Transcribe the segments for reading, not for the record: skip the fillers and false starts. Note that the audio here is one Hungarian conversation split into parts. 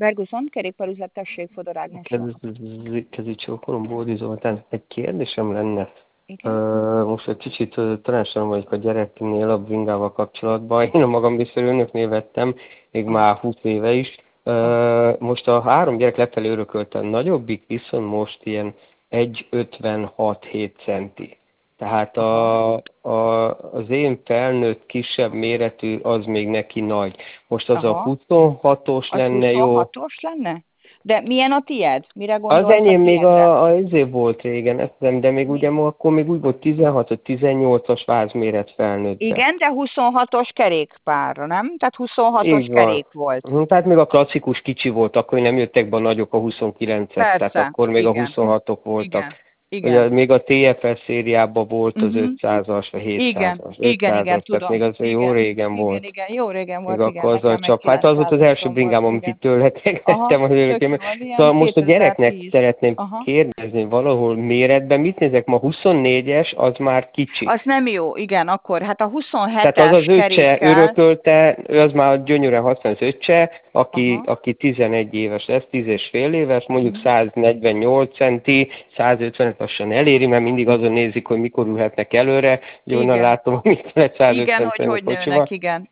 Ferguson, kerékpárüzlet, tessék, Fodor Ágnes. Kezi csókolom, Bódi Zoltán. Egy kérdésem lenne. Igen? Most egy kicsit tanácsolom vagyok a gyereknél a bringával kapcsolatban. Én a magam biztos önöknél vettem, még már 20 éve is. Most a 3 gyerek lefelé örökölte, a nagyobbik viszont most ilyen 1,56-7 centi. Tehát az én felnőtt kisebb méretű, az még neki nagy. Most az a 26-os lenne jó. Az 26-os lenne? De milyen a tied? Mire gondolsz? Az enyém még azért volt régen, de még ugye akkor még úgy volt 16 vagy 18-as vázméret felnőttbe. Igen, de 26-os kerékpárra, nem? Tehát 26-os kerék volt. Tehát még a klasszikus kicsi volt, akkor nem jöttek be a nagyok, a 29-es, tehát akkor még igen. a 26-ok voltak. Igen. Ugye még a TFS szériában volt az 500-as, vagy 700-as. Igen, tudom. Tehát még az jó régen volt. Igen, jó régen volt, még igen. akkor az csak, hát az volt az első bringám, amit itt tőletettem az örökém. Szóval most a gyereknek szeretném kérdezni valahol méretben, mit nézek ma 24-es, az már kicsi. Az nem jó, igen, akkor hát a 27-es tehát az az öccse örökölte, ő az már gyönyörűen használ az öccse, aki 11 éves lesz, 10,5 éves, mondjuk 148 centi, 150-et lassan eléri, mert mindig azon nézik, hogy mikor ülhetnek előre, ugye onnan látom, hogy mit lehet 150 centi hogy nőnek, igen.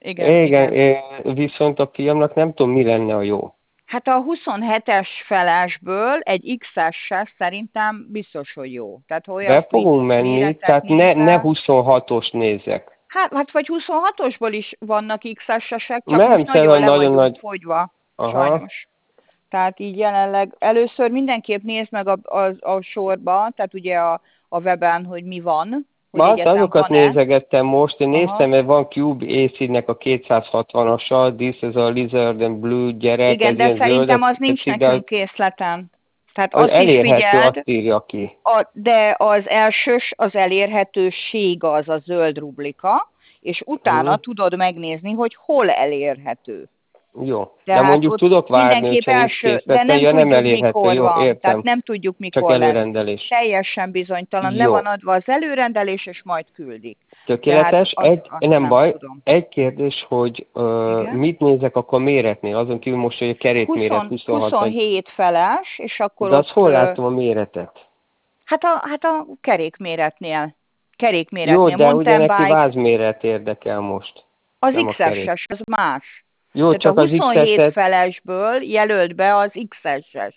Viszont a fiamnak nem tudom, mi lenne a jó. Hát a 27-es felesből egy XS-es szerintem biztos, hogy jó. Tehát be fogunk menni, tehát ne 26-os nézek. Hát vagy 26-osból is vannak XS-esek, csak nem, most nagyon le vagyunk nagy... fogyva, sajnos. Tehát így jelenleg először mindenképp nézd meg a sorba, tehát ugye a weben, hogy mi van. Hogy azokat nézegettem most, én néztem, mert van Cube AC-nek a 260-asa, This is a Lizard and Blue gyerek. Igen, de szerintem az nincs nekünk készleten. Tehát az azt elérhető, is figyeld, azt írja ki. De az elsős, az elérhetőség az a zöld rublika, és utána tudod megnézni, hogy hol elérhető. Jó, de mondjuk tudok várni, hogyha nincs készlete, nem elérhető, jó, értem. Tehát nem tudjuk, mikor csak előrendelés. Teljesen bizonytalan, le van adva az előrendelés, és majd küldik. Tökéletes. Nem baj. Tudom. Egy kérdés, hogy mit nézek akkor méretnél, azon kívül most, hogy a kerékméret 27 feles, és akkor de azt hol látom a méretet? Hát a kerékméretnél. Jó, de ugye neki vázméret érdekel most. Az XS-es, az más. Jó, tehát csak a 27 felesből jelölt be az XS-es.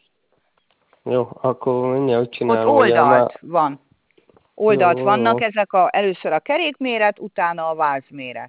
Jó, akkor mindjárt csinálom. Ott oldalt van. Oldalt vannak ezek először a kerékméret, utána a vázméret.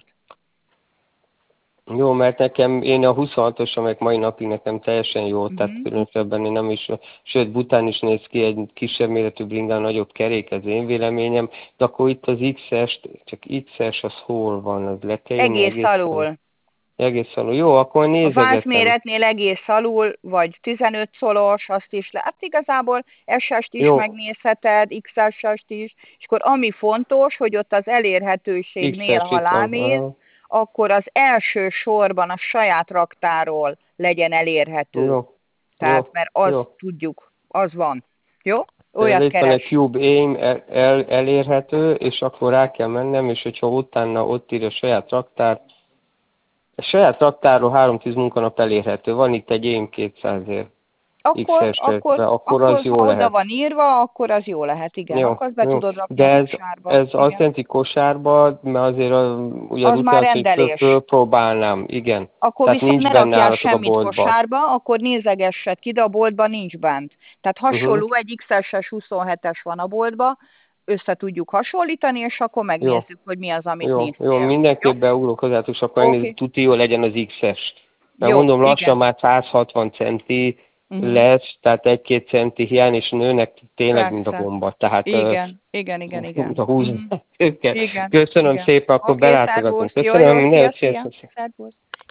Jó, mert én a 26-os, amelyek mai napig nekem teljesen jó, tehát különösebben én nem is, sőt, bután is néz ki egy kisebb méretű bringán, nagyobb kerék, ez én véleményem, de akkor itt az XS, csak XS az hol van, az le kell jönni? Egész alul. Egész alul. Jó, akkor nézegettem. A vázméretnél egész alul, vagy 15 szolos, azt is lehet. Igazából SS-t is megnézheted, XS-t is, és akkor ami fontos, hogy ott az elérhetőségnél, ha rámész, akkor az első sorban a saját raktáról legyen elérhető. Jó. Tehát, mert azt tudjuk, az van. Jó? Olyat keres. Itt van egy Cube Aim elérhető, és akkor rá kell mennem, és hogyha utána ott írja saját raktár, a saját raktárról 3-10 munkanap elérhető. Van itt egy Aim 200-ért. Akkor az jó lehet. Oda van írva, akkor az jó lehet, igen. Jó, akkor azt be tudod rakni de a kosárba. Ez azt jelenti kosárba, mert azért ugye az már rendelés. Fölpróbálnám, igen. Akkor tehát viszont ne rakjál semmit kosárba, akkor nézegessed ki, de a boltban nincs bent. Tehát hasonló, egy XS-es 27-es van a boltban, össze tudjuk hasonlítani, és akkor megnézzük, hogy mi az, amit néztél. Jó, mindenképp beugrok hozzátok, és akkor megnézzük, tuti jó legyen az XS. Mert mondom, lassan már 160 centi lesz, tehát 1-2 centi hiány, és nőnek tényleg, mint a bomba. Tehát, igen. Köszönöm szépen, akkor belátogatunk. Köszönöm, minden.